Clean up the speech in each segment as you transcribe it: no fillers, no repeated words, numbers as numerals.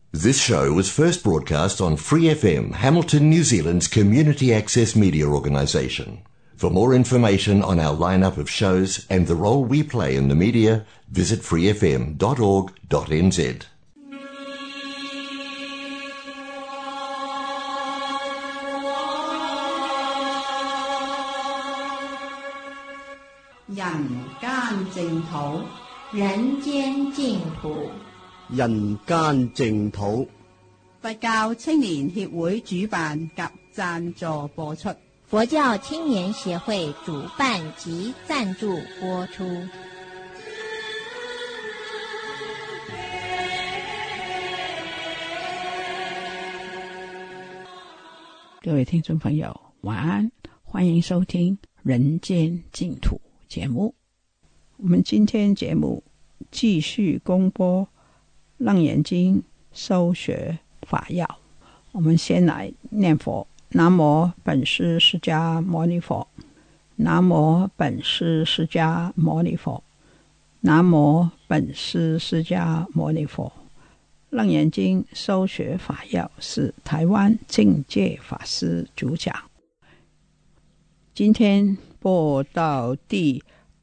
This show was first broadcast on Free FM, Hamilton, New Zealand's community access media organisation. For more information on our lineup of shows and the role we play in the media, visit freefm.org.nz. Nhân間淨土，人間淨土。 人間淨土， 佛教青年協會主辦及贊助播出。 佛教青年協會主辦及贊助播出。 各位听众朋友，晚安，欢迎收听人间净土节目。我们今天节目继续公播楞严经修学法要。我们先来念佛：南无本师释迦牟尼佛，南无本师释迦牟尼佛，南无本师释迦牟尼佛。楞严经修学法要是台湾净戒法师主讲。今天播到第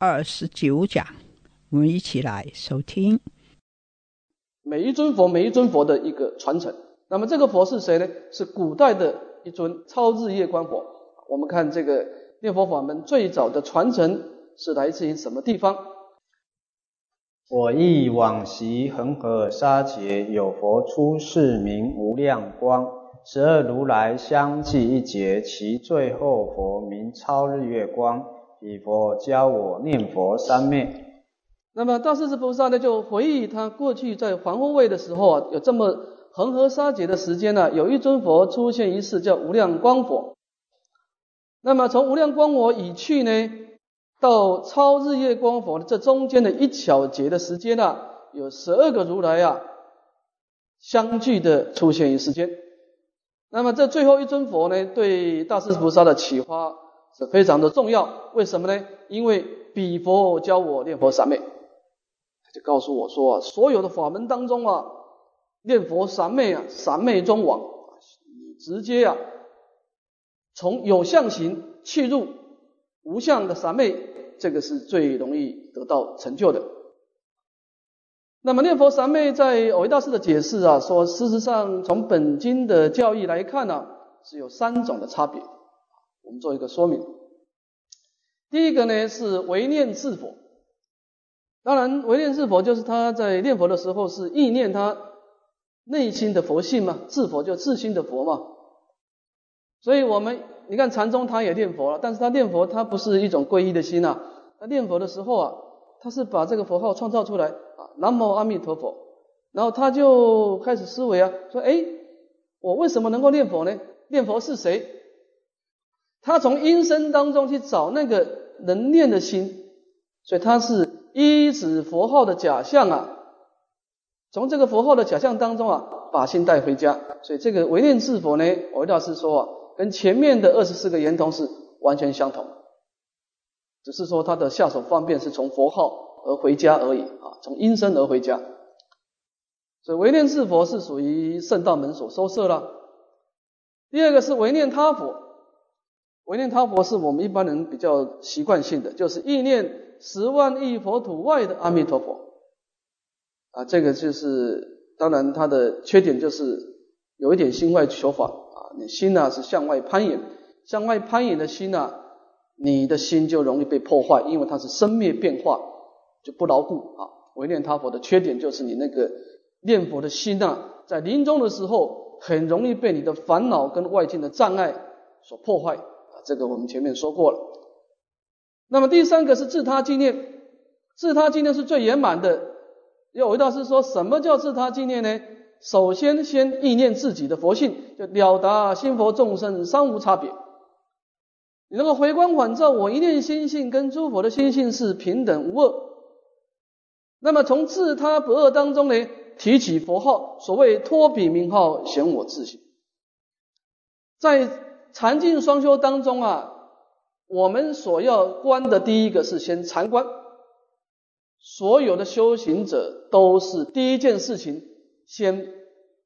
29讲，我们一起来收听。 每一尊佛的一个传承。那么这个佛是谁呢？是古代的一尊超日夜观佛。我们看这个念佛法门最早的传承是来自于什么地方？ 我忆往昔恒河沙劫，有佛出世名无量光，12如来相继一劫，其最后佛名超日月光。彼佛教我念佛三昧。 那么大势至菩萨呢，就回忆他过去在皇后位的时候啊，有这么恒河沙劫的时间呢，有一尊佛出现一世叫无量光佛。那么从无量光佛已去呢，到超日月光佛的这中间的一小节的时间啊，有12个如来啊相继的出现于世间。那么这最后一尊佛呢，对大势至菩萨的启发是非常的重要。为什么呢？因为彼佛教我念佛三昧。他就告诉我说啊，所有的法门当中啊，念佛三昧啊，三昧中往，你直接啊从有相行去入无相的三昧，这个是最容易得到成就的。那么念佛三昧在蕅益大师的解释啊，说事实上从本经的教义来看啊，是有3种的差别。我们做一个说明。第一个呢是唯念自佛。当然唯念自佛就是他在念佛的时候是意念他内心的佛性嘛，自佛就自心的佛嘛。所以我们你看禅宗他也念佛了，但是他念佛他不是一种皈依的心啊，他念佛的时候啊，他是把这个佛号创造出来啊，南无阿弥陀佛，然后他就开始思维啊，说我为什么能够念佛呢？念佛是谁？他从音声当中去找那个能念的心，所以他是依止佛号的假象啊，从这个佛号的假象当中啊，把心带回家。所以这个唯念自佛呢，蕅益大师说啊，跟前面的24个圆通是完全相同，只是说他的下手方便是从佛号而回家而已啊，从音声而回家。所以唯念自佛是属于圣道门所收摄了。第二个是唯念他佛。唯念他佛是我们一般人比较习惯性的，就是意念10万亿佛土外的阿弥陀佛啊，这个就是当然它的缺点就是有一点心外求法啊，你心啊是向外攀岩，向外攀岩的心啊，你的心就容易被破坏，因为它是生灭变化，就不牢固啊。唯念他佛的缺点就是你那个念佛的心啊，在临终的时候很容易被你的烦恼跟外境的障碍所破坏。这个我们前面说过了。那么第3个是自他纪念。自他纪念是最圆满的。有蕅益大师说什么叫自他纪念呢？首先意念自己的佛性，就了达心佛众生三无差别。你能够回光返照，我一念心性跟诸佛的心性是平等无二。那么从自他不二当中呢，提起佛号，所谓托彼名号，显我自性。在禅净双修当中啊，我们所要观的第一个是先禅观。所有的修行者都是第一件事情先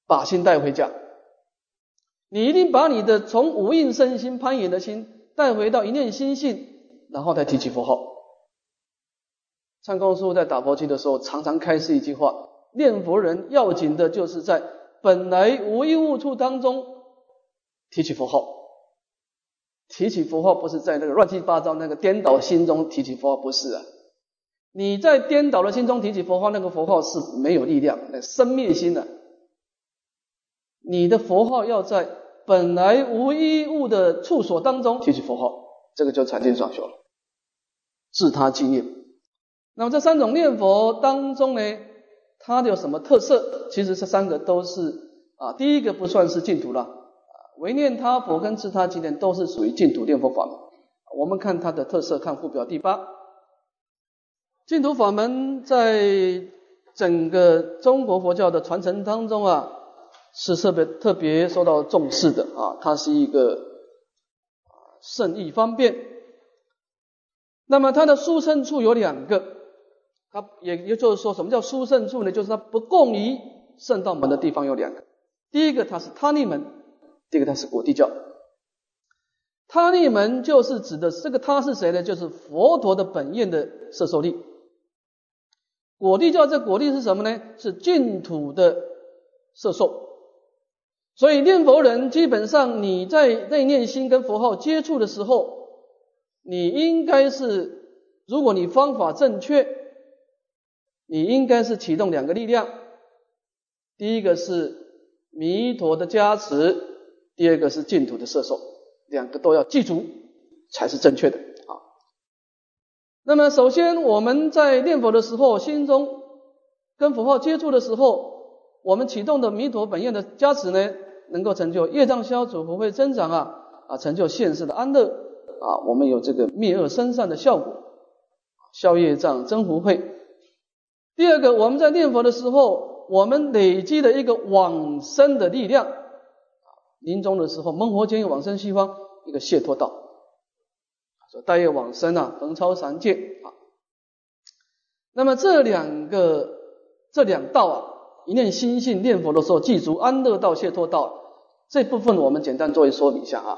把心带回家。你一定把你的从五蕴身心攀缘的心带回到一念心性，然后再提起佛号。参公师父在打佛七的时候常常开示一句话，念佛人要紧的就是在本来无一物处当中提起佛号。提起佛号不是在那个乱七八糟那个颠倒心中提起佛号，不是啊。你在颠倒的心中提起佛号，那个佛号是没有力量，那生灭心啊。你的佛号要在本来无一物的处所当中提起佛号，这个就禅定双修了，自他纪念。那么这三种念佛当中呢，它有什么特色？其实这三个都是第一个不算是净土了，唯念他佛跟自他纪念都是属于净土念佛法门。我们看它的特色，看附表第8。净土法门在整个中国佛教的传承当中是特别受到重视的它是一个圣义方便。那么它的殊胜处有2个，它也就是说，什么叫殊胜处呢？就是它不共于圣道门的地方有2个。第一个它是他力门，第二个它是果地教。他力门就是指的这个他是谁呢？就是佛陀的本愿的摄受力。果地教这果地是什么呢？是净土的摄受。所以念佛人基本上你在内念心跟佛号接触的时候，你应该是，如果你方法正确，你应该是启动2个力量。第一个是弥陀的加持，第二个是净土的摄受，2个都要记住才是正确的那么首先我们在念佛的时候，心中跟佛号接触的时候，我们启动的弥陀本愿的加持呢，能够成就业障消除、福慧增长成就现世的安乐我们有这个灭恶生善的效果，消业障增福慧。第二个，我们在念佛的时候，我们累积了一个往生的力量，临终的时候蒙佛间有往生西方一个解脱道，待业往生横超三界那么这2道一念心性念佛的时候记住安乐道、解脱道，这部分我们简单做一说明一下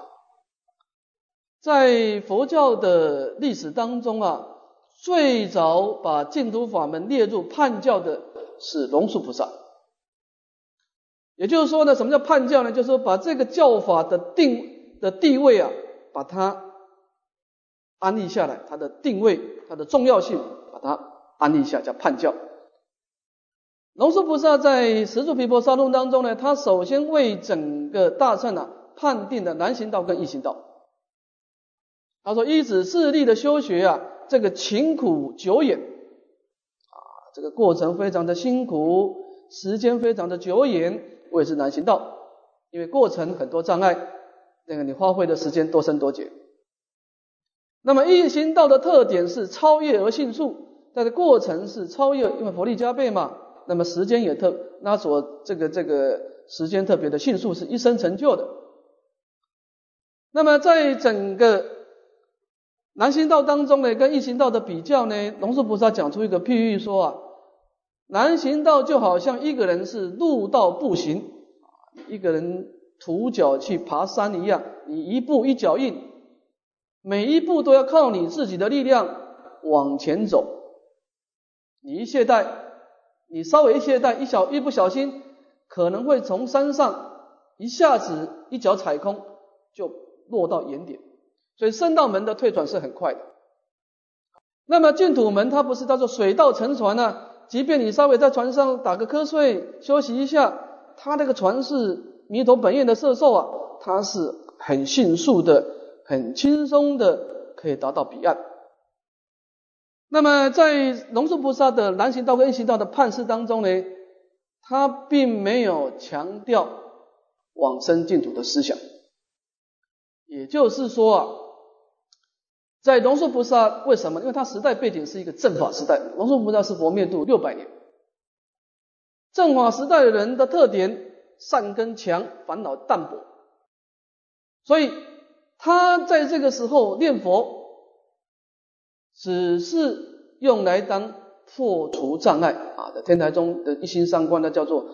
在佛教的历史当中最早把净土法门列入判教的是龙树菩萨。也就是说呢，什么叫判教呢？就是说把这个教法的地位把它安立下来，它的定位、它的重要性把它安立下，叫判教。龙树菩萨在十住毗婆沙论当中呢，他首先为整个大乘判定了难行道跟易行道。他说依止自力的修学这个勤苦久远这个过程非常的辛苦，时间非常的久远，谓之难行道。因为过程很多障碍，你花费的时间多生多劫。那么易行道的特点是超越而迅速，它的过程是超越，因为佛力加倍嘛，那么时间也这个时间特别的迅速，是一生成就的。那么在整个难行道当中呢，跟易行道的比较呢，龙树菩萨讲出一个譬喻说难行道就好像一个人是路道步行，一个人徒脚去爬山一样，你一步一脚印，每一步都要靠你自己的力量往前走。你一懈怠，你稍微一懈怠，一不小心，可能会从山上一下子一脚踩空，就落到原点。所以圣道门的退转是很快的。那么净土门它不是叫做水到沉船即便你稍微在船上打个瞌睡休息一下，它那个船是弥陀本愿的摄受它是很迅速的、很轻松的可以达到彼岸。那么在龙树菩萨的难行道跟易行道的判示当中呢，他并没有强调往生净土的思想。也就是说在龙树菩萨为什么？因为他时代背景是一个正法时代，龙树菩萨是佛灭度600年。正法时代的人的特点，善根强，烦恼淡薄。所以他在这个时候念佛，只是用来当破除障碍的天台宗的一心三观叫做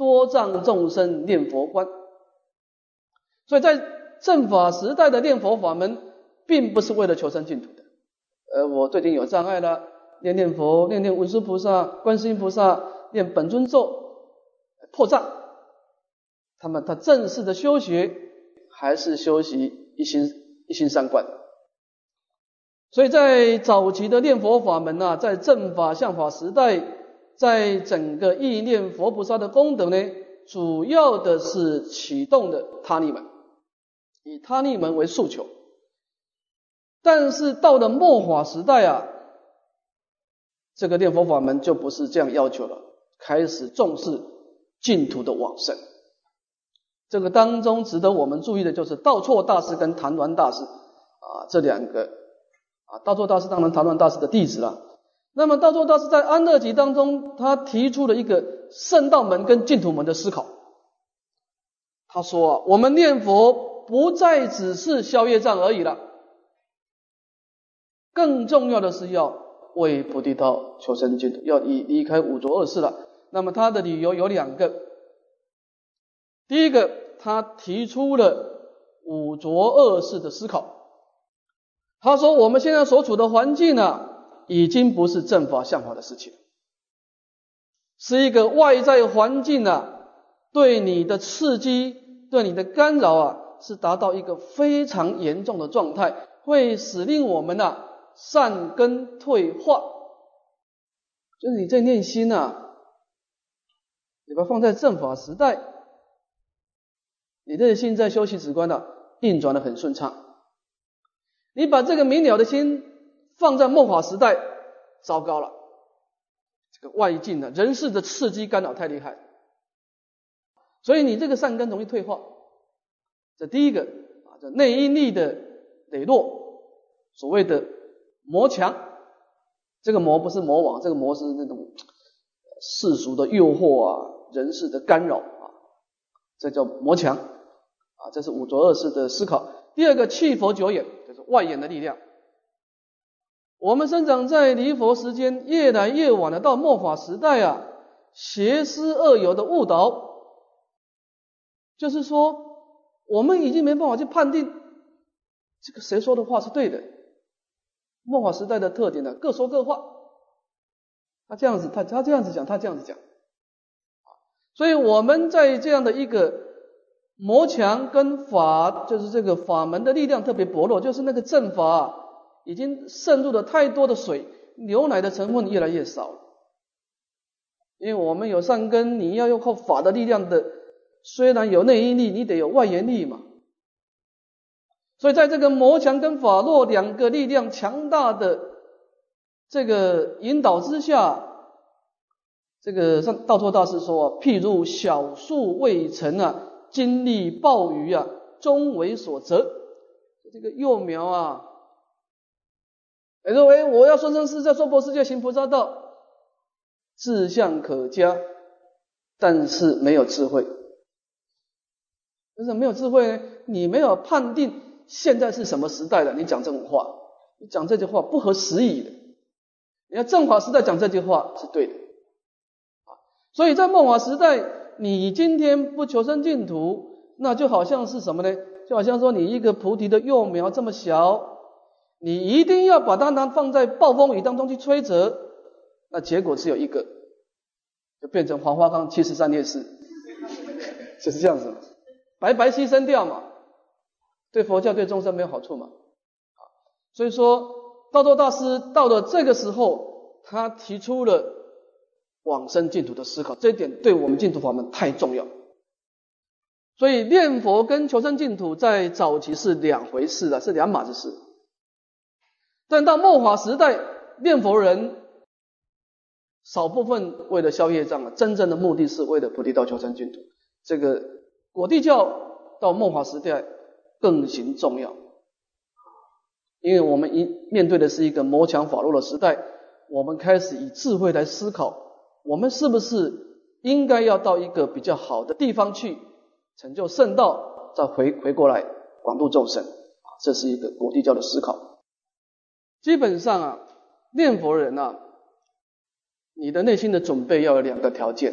多障众生念佛观。所以在正法时代的念佛法门，并不是为了求生净土的。我最近有障碍了，念佛，念文殊菩萨、观世音菩萨，念本尊咒，破障。他正式的修学，还是修习一心三观。所以在早期的念佛法门啊，在正法相法时代，在整个意念佛菩萨的功德呢，主要的是启动的他尼门，以他尼门为诉求。但是到了末法时代啊，这个念佛法门就不是这样要求了，开始重视净土的往生。这个当中值得我们注意的就是道绰大师跟昙鸾大师这两个道绰大师当然昙鸾大师的弟子了。那么道绰大师在安乐集当中，他提出了一个圣道门跟净土门的思考。他说我们念佛不再只是消业障而已了，更重要的是要为菩提道求生净土，要离开五浊恶世了。那么他的理由有两个。第一个，他提出了五浊恶世的思考。他说我们现在所处的环境已经不是正法相法的事情，是一个外在环境对你的刺激，对你的干扰是达到一个非常严重的状态，会使令我们善根退化。就是你在念心你把它放在正法时代，你的心在修习止观运转得很顺畅。你把这个明了的心放在末法时代，糟糕了，这个外境人事的刺激干扰太厉害，所以你这个善根容易退化。这第一个这内因力的羸弱，所谓的魔强。这个魔不是魔王，这个魔是那种世俗的诱惑人事的干扰这叫魔强这是五浊恶世的思考。第二个，弃佛久远，就是外眼的力量。我们生长在离佛时间越来越晚了，到末法时代邪思恶有的误导，就是说我们已经没办法去判定这个谁说的话是对的。末法时代的特点各说各话，他这样子他这样子讲，他这样子讲。所以我们在这样的一个魔强跟法，就是这个法门的力量特别薄弱，就是那个正法已经渗入了太多的水，牛奶的成分越来越少了。因为我们有善根，你要用靠法的力量的，虽然有内因力，你得有外缘力嘛。所以在这个魔强跟法弱两个力量强大的这个引导之下，这个道绰大师说譬如小树未成经历暴雨终为所折。这个幼苗认为我要说生世界，说佛世界，行菩萨道，志向可嘉，但是没有智慧。为什么没有智慧呢？你没有判定现在是什么时代了，你讲这种话，你讲这句话不合时宜的。你要正法时代讲这句话是对的所以在末法时代，你今天不求生净土，那就好像是什么呢？就好像说你一个菩提的幼苗这么小，你一定要把它放在暴风雨当中去摧折，那结果只有一个，就变成黄花岗73烈士就是这样子，白白牺牲掉嘛，对佛教对众生没有好处嘛。所以说道绰大师到了这个时候，他提出了往生净土的思考，这一点对我们净土法门太重要。所以念佛跟求生净土在早期是两回事是两码子事。但到末法时代，念佛人少部分为了消业障真正的目的是为了菩提道求生净土。这个果地教到末法时代更形重要，因为我们面对的是一个魔强法弱的时代，我们开始以智慧来思考，我们是不是应该要到一个比较好的地方去成就圣道，再回过来广度众生这是一个果地教的思考。基本上念佛人你的内心的准备要有两个条件。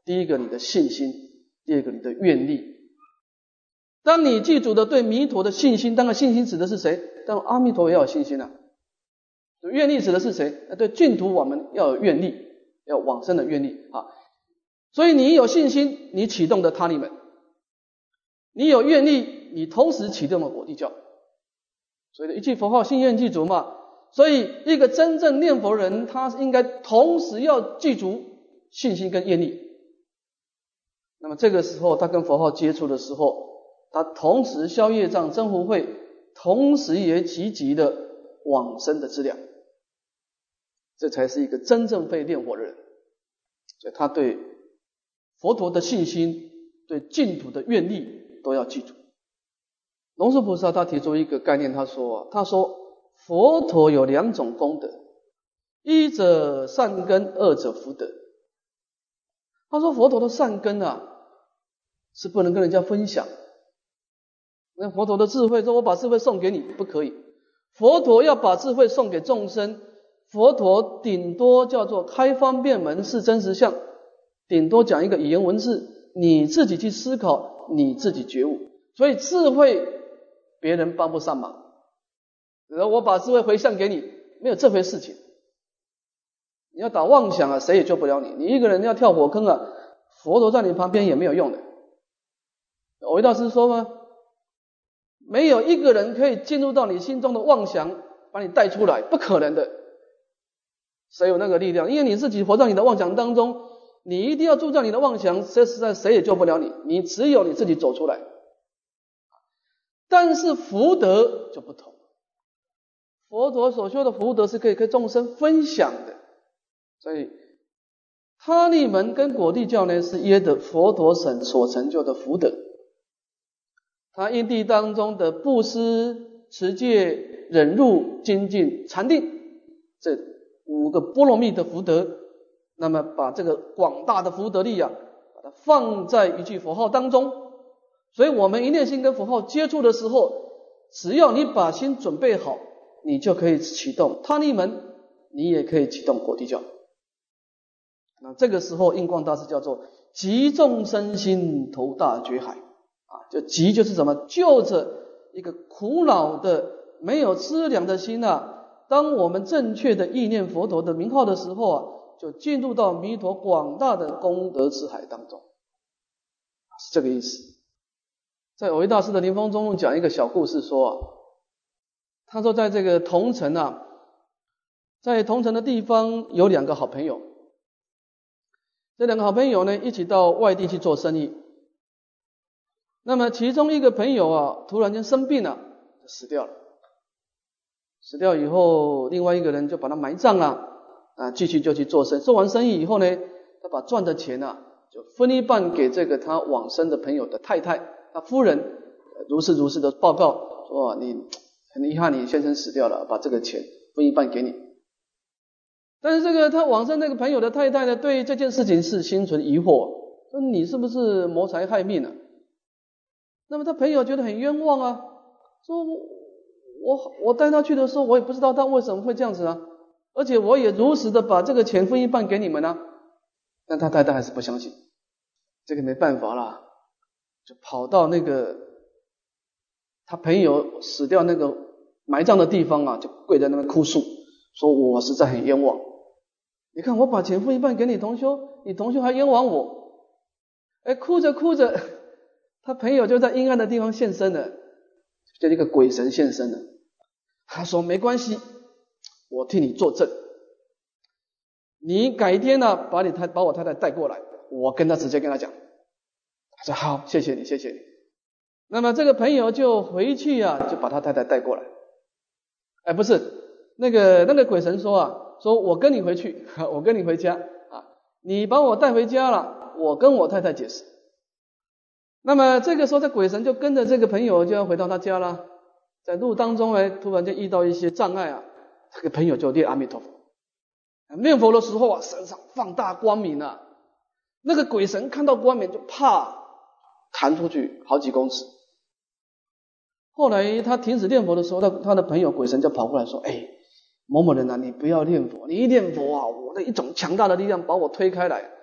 第一个你的信心，第二个你的愿力。当你记住的对弥陀的信心，当然信心指的是谁？当然阿弥陀也要有信心啊。愿力指的是谁？对净土我们要有愿力，要往生的愿力啊。所以你有信心，你启动的他利门；你有愿力，你同时启动了果地教。所以一句佛号信愿具足嘛。所以一个真正念佛人，他应该同时要记住信心跟愿力。那么这个时候他跟佛号接触的时候，他同时消业障增福慧，同时也积极的往生的资粮，这才是一个真正会念佛的人。所以他对佛陀的信心，对净土的愿力都要记住。龙树菩萨他提出一个概念，他说佛陀有两种功德，一者善根，二者福德。他说佛陀的善根啊，是不能跟人家分享。那佛陀的智慧，说我把智慧送给你，不可以。佛陀要把智慧送给众生，佛陀顶多叫做开方便门是真实相，顶多讲一个语言文字，你自己去思考，你自己觉悟。所以智慧别人帮不上忙。然后我把智慧回向给你，没有这回事情。你要打妄想啊，谁也救不了你。你一个人要跳火坑啊，佛陀在你旁边也没有用的。藕益大师说吗？没有一个人可以进入到你心中的妄想，把你带出来，不可能的。谁有那个力量？因为你自己活在你的妄想当中，你一定要住在你的妄想，实在谁也救不了你。你只有你自己走出来。但是福德就不同。佛陀所修的福德是可以跟众生分享的，所以他利门跟果地教呢是约的佛陀所成就的福德。他因地当中的布施、持戒、忍辱、精进、禅定这5个波罗蜜的福德，那么把这个广大的福德力啊，把它放在一句佛号当中。所以我们一念心跟佛号接触的时候，只要你把心准备好，你就可以启动他利门，你也可以启动果地教。那这个时候印光大师叫做集众生心投大觉海啊，就集就是什么？就着一个苦恼的没有资粮的心啊，当我们正确的意念佛陀的名号的时候啊，就进入到弥陀广大的功德之海当中，是这个意思。在藕益大师的临风中论讲一个小故事说啊，他说在这个桐城啊，在桐城的地方有2个好朋友，这2个好朋友呢一起到外地去做生意。那么其中一个朋友啊突然间生病了，死掉了。死掉以后，另外一个人就把他埋葬了啊，继续就去做生意。做完生意以后呢，他把赚的钱啊就分一半给这个他往生的朋友的太太。他夫人如是的报告说，你很遗憾你先生死掉了，把这个钱分一半给你。但是这个他往生那个朋友的太太呢，对这件事情是心存疑惑，说你是不是谋财害命啊？那么他朋友觉得很冤枉啊，说我带他去的时候，我也不知道他为什么会这样子啊，而且我也如实的把这个钱分一半给你们啊。但他太太还是不相信，这个没办法啦，就跑到那个他朋友死掉那个埋葬的地方啊，就跪在那边哭诉，说我实在很冤枉，你看我把钱分一半给你同修，你同修还冤枉我。哭着哭着，他朋友就在阴暗的地方现身了，就一个鬼神现身了。他说没关系，我替你作证，你改天啊把我太太带过来，我直接跟他讲。他说好，谢谢你。那么这个朋友就回去啊，就把他太太带过来。不是那个鬼神说啊，说我跟你回去，我跟你回家啊，你把我带回家了，我跟我太太解释。那么这个时候这鬼神就跟着这个朋友就要回到他家了。在路当中呢，突然间遇到一些障碍啊，这个朋友就念阿弥陀佛。念佛的时候啊，身上放大光明啊，那个鬼神看到光明就怕弹出去好几公尺。后来他停止念佛的时候，他的朋友鬼神就跑过来说，某某人啊，你不要念佛，你一念佛啊，我的一种强大的力量把我推开来，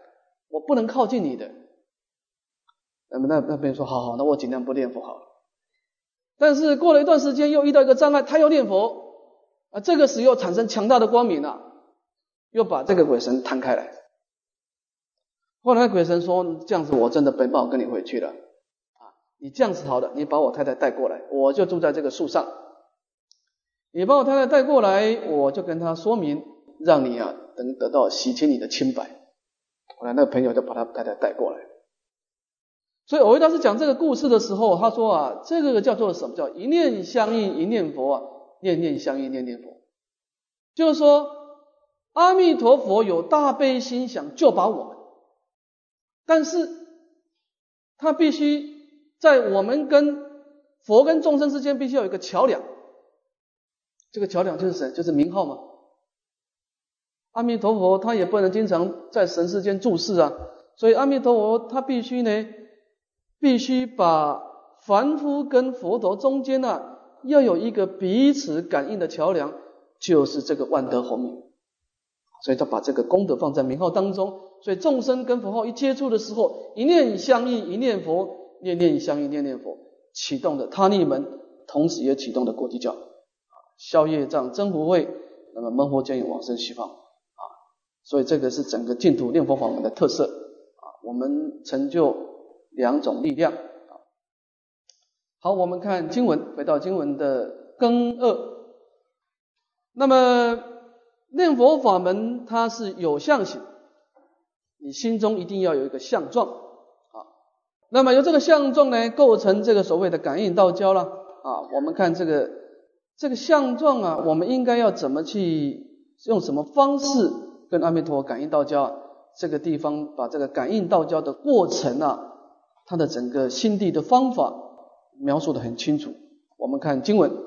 我不能靠近你的。那边说好，那我尽量不念佛好了。但是过了一段时间又遇到一个障碍，他又念佛这个时又产生强大的光明又把这个鬼神弹开来。后来鬼神说，这样子我真的没办法跟你回去了你这样子好了，你把我太太带过来，我就住在这个树上，你把我太太带过来，我就跟他说明，让你能得到洗清你的清白。后来那个朋友就把他太太带过来。所以藕益大师讲这个故事的时候，他说这个叫做什么？叫一念相应一念佛念念相应念念佛。就是说阿弥陀佛有大悲心想救拔我们，但是他必须在我们跟佛跟众生之间必须要有一个桥梁。这个桥梁就是谁？就是名号嘛。阿弥陀佛他也不能经常在神世间住世所以阿弥陀佛他必须把凡夫跟佛陀中间要有一个彼此感应的桥梁，就是这个万德洪名。所以他把这个功德放在名号当中，所以众生跟佛号一接触的时候，一念相应一念佛，念念相应念念佛，启动的他逆门，同时也启动的果地教消业障增福慧，那么闷佛见影往生西方所以这个是整个净土念佛法门的特色我们成就两种力量好，我们看经文，回到经文的庚二。那么念佛法门它是有相型，你心中一定要有一个相状那么由这个相状呢构成这个所谓的感应道交了我们看这个相状我们应该要怎么去用什么方式跟阿弥陀佛感应道交这个地方把这个感应道交的过程它的整个心地的方法描述得很清楚。我们看经文，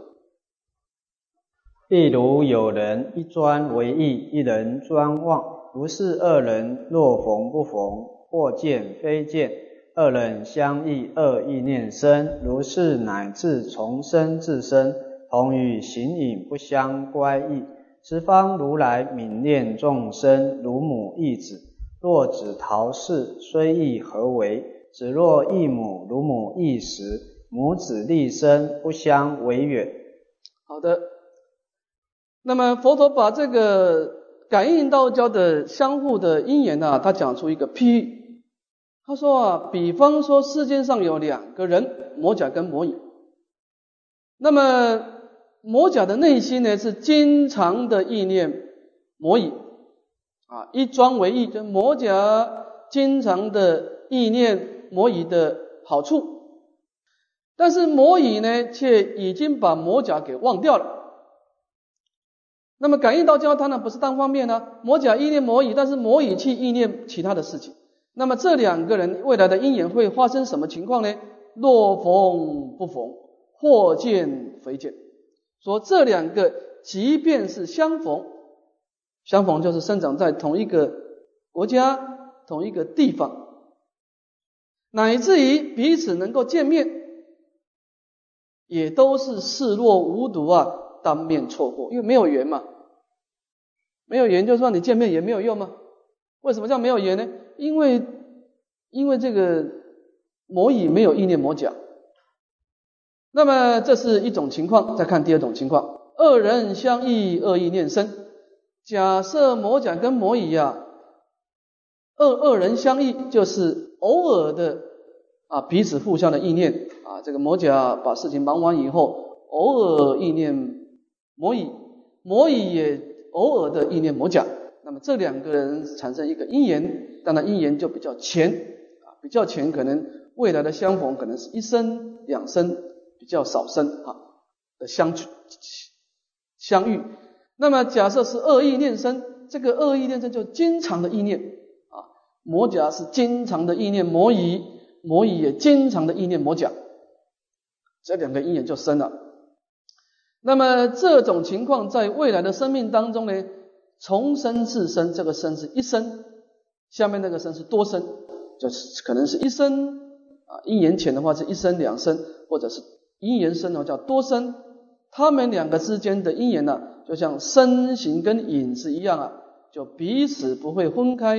例如有人一专为意，一人专望，如是二人若逢不逢，或见非见，二人相异，二意念生，如是乃至从生至生，同于形影不相乖异。十方如来悯念众生，如母忆子，若子逃世，虽忆何为？子若忆母，如母忆时，母子立身，不相违远。 好的，那么佛陀把这个感应道交的相互的因缘他讲出一个譬喻。他说比方说世界上有两个人，魔甲跟魔乙。那么魔甲的内心呢是经常的意念魔乙一专为意，就魔甲经常的意念魔乙的好处，但是魔乙呢却已经把魔甲给忘掉了。那么感应道交它呢不是单方面魔甲意念魔乙，但是魔乙去意念其他的事情。那么这两个人未来的因缘会发生什么情况呢？若逢不逢，或见非见。说这两个即便是相逢，相逢就是生长在同一个国家同一个地方，乃至于彼此能够见面，也都是视若无睹当面错过，因为没有缘嘛。没有缘就算你见面也没有用嘛。为什么叫没有缘呢？因为这个魔乙没有意念魔甲。那么这是一种情况。再看第二种情况，二人相忆，二意念生。假设魔甲跟魔乙二人相忆，就是偶尔的彼此互相的意念这个魔甲把事情忙完以后，偶尔意念魔乙，魔乙也偶尔的意念魔甲。那么这两个人产生一个因缘，当然因缘就比较浅比较浅，可能未来的相逢可能是一生两生，比较少生的相遇。那么假设是二意念生，这个二意念生就经常的意念魔甲是经常的意念魔乙，魔乙也经常的意念魔甲，这两个因缘就生了。那么这种情况在未来的生命当中呢，从生至生，这个生是一生，下面那个生是多生，就是可能是一生因缘浅的话是一生两生，或者是因缘深叫多生。他们两个之间的因缘就像身形跟影是一样就彼此不会分开，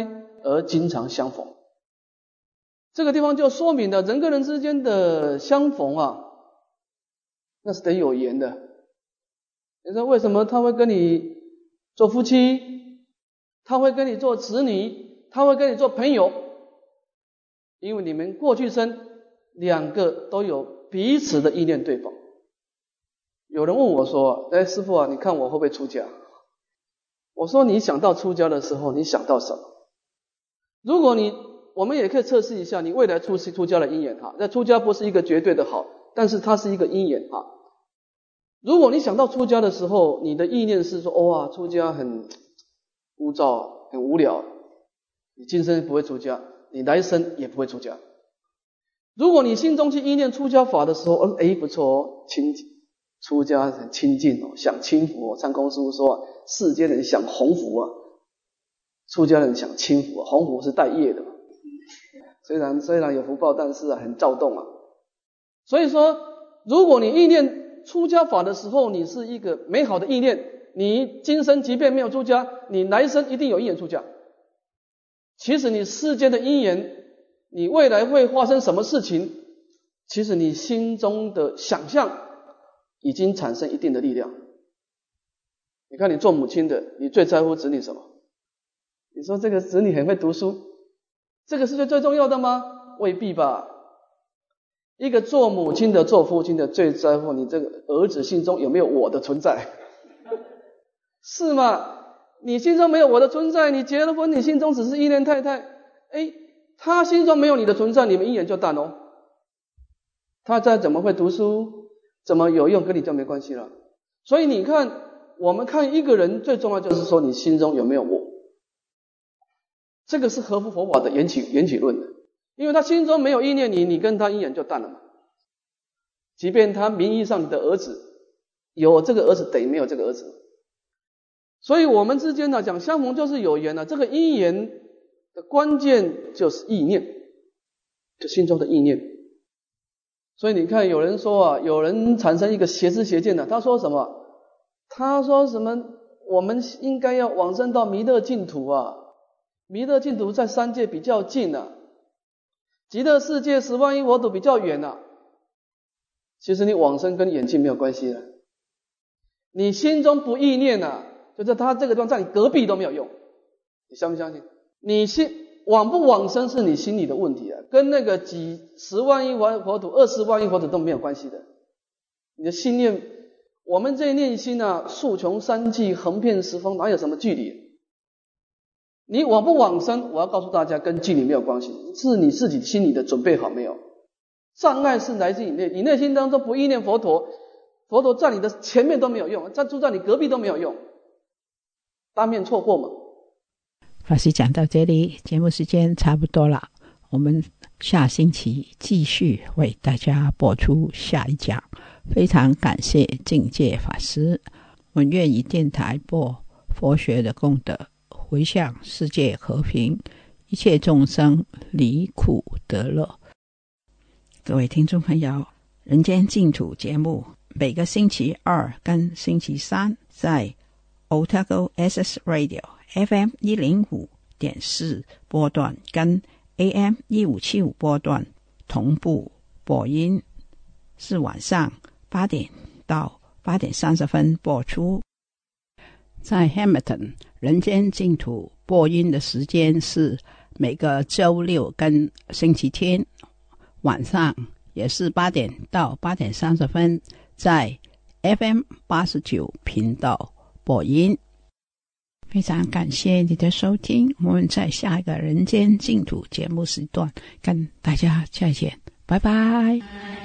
而经常相逢。这个地方就说明了人跟人之间的相逢啊，那是得有缘的。你说为什么他会跟你做夫妻，他会跟你做子女，他会跟你做朋友？因为你们过去生两个都有彼此的意念对方。有人问我说，师父啊，你看我会不会出家？我说你想到出家的时候，你想到什么？如果我们也可以测试一下你未来出家的因缘哈。那出家不是一个绝对的好，但是它是一个因缘哈。如果你想到出家的时候，你的意念是说，哇，出家很枯燥，很无聊，你今生不会出家，你来生也不会出家。如果你心中去意念出家法的时候，不错哦，出家很清净哦，享清福哦。禅空师父说啊，世间人享鸿福啊，出家人享清福啊，鸿福是带业的嘛。虽然有福报，但是很躁动啊。所以说，如果你意念出家法的时候，你是一个美好的意念，你今生即便没有出家，你来生一定有因缘出家。其实你世间的因缘，你未来会发生什么事情，其实你心中的想象已经产生一定的力量。你看你做母亲的，你最在乎子女什么？你说这个子女很会读书，这个是最重要的吗？未必吧。一个做母亲的做父亲的最在乎你这个儿子心中有没有我的存在，是吗？你心中没有我的存在，你结了婚，你心中只是依恋太太，他心中没有你的存在，你们一眼就淡哦。他再怎么会读书，怎么有用，跟你就没关系了。所以你看，我们看一个人最重要就是说你心中有没有我，这个是合乎佛法的缘起论的。因为他心中没有意念，你跟他一眼就淡了嘛。即便他名义上你的儿子有这个儿子，等于没有这个儿子。所以我们之间呢，讲相逢就是有缘了。这个因缘的关键就是意念，就心中的意念。所以你看，有人说啊，有人产生一个邪知邪见的，他说什么？他说什么？我们应该要往生到弥勒净土啊，弥勒净土在三界比较近啊，极乐世界10万亿佛土比较远啊。其实你往生跟远近没有关系了，你心中不意念啊，就是他这个地方在你隔壁都没有用，你相不相信？你往不往生是你心里的问题啊，跟那个10万亿佛土、20万亿佛土都没有关系的。你的心念，我们这念心啊，数穷三际，横遍十方，哪有什么距离？你往不往生，我要告诉大家，跟距离没有关系，是你自己心里的准备好没有？障碍是来自你内心当中不意念佛陀，佛陀在你的前面都没有用，住在你隔壁都没有用，当面错过嘛。 法师讲到这里，节目时间差不多了，我们下星期继续为大家播出下一讲。非常感谢净戒法师，我们愿以电台播佛学的功德，回向世界和平，一切众生离苦得乐。各位听众朋友，人间净土节目每个星期二跟星期三在 Otago SS Radio FM 105.4 波段跟 AM 1575波段同步播音，是晚上8点到8点30分播出。在 Hamilton 人间净土播音的时间是每个周六跟星期天晚上，也是8点到8点30分在 FM 89频道播音。非常感谢你的收听，我们在下一个人间净土节目时段跟大家再见，拜拜。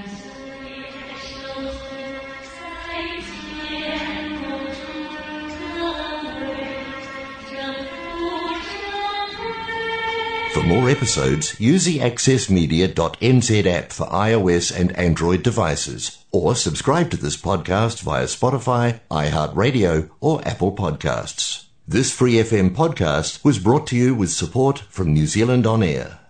For more episodes, use the accessmedia.nz app for iOS and Android devices, or subscribe to this podcast via Spotify, iHeartRadio, or Apple Podcasts. This Free FM podcast was brought to you with support from New Zealand On Air.